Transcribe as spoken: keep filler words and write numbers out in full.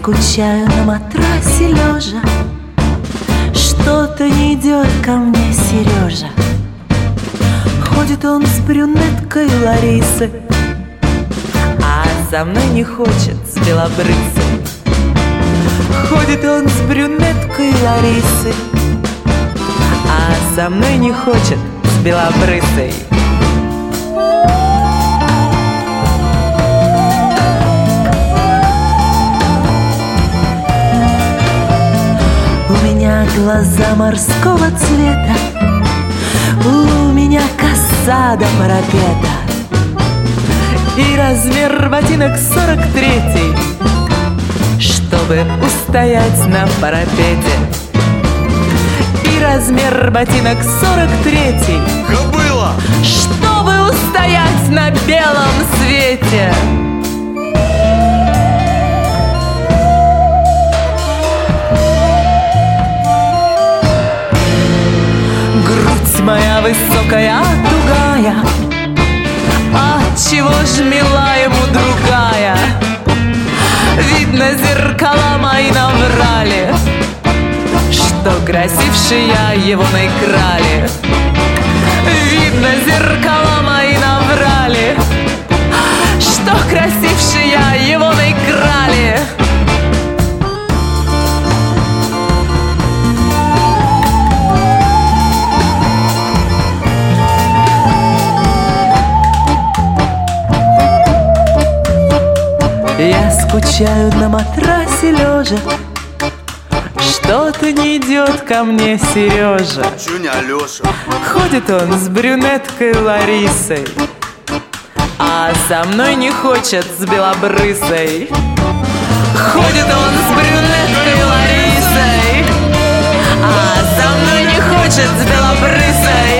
скучаю на матрасе лежа. Что-то не идет ко мне Сережа. Ходит он с брюнеткой Ларисой, а со мной не хочет, с белобрысой. Ходит он с брюнеткой Ларисой, а со мной не хочет, с белобрысой. У меня глаза морского цвета, у меня коса до парапета и размер ботинок сорок третий, чтобы устоять на парапете. И размер ботинок сорок третий, кобыла, чтобы устоять на белом свете. Грудь моя высокая, тугая, отчего ж мила ему другая? Видно, зеркала мои наврали, что красивше я его наиграли. Видно, зеркала мои наврали, что красивше я его наиграли. Я скучаю на матрасе лежа. Что-то не идет ко мне Сережа. чё не Алёша? Ходит он с брюнеткой Ларисой, а со мной не хочет, с белобрысой. Ходит он с брюнеткой Ларисой, а со мной не хочет, с белобрысой.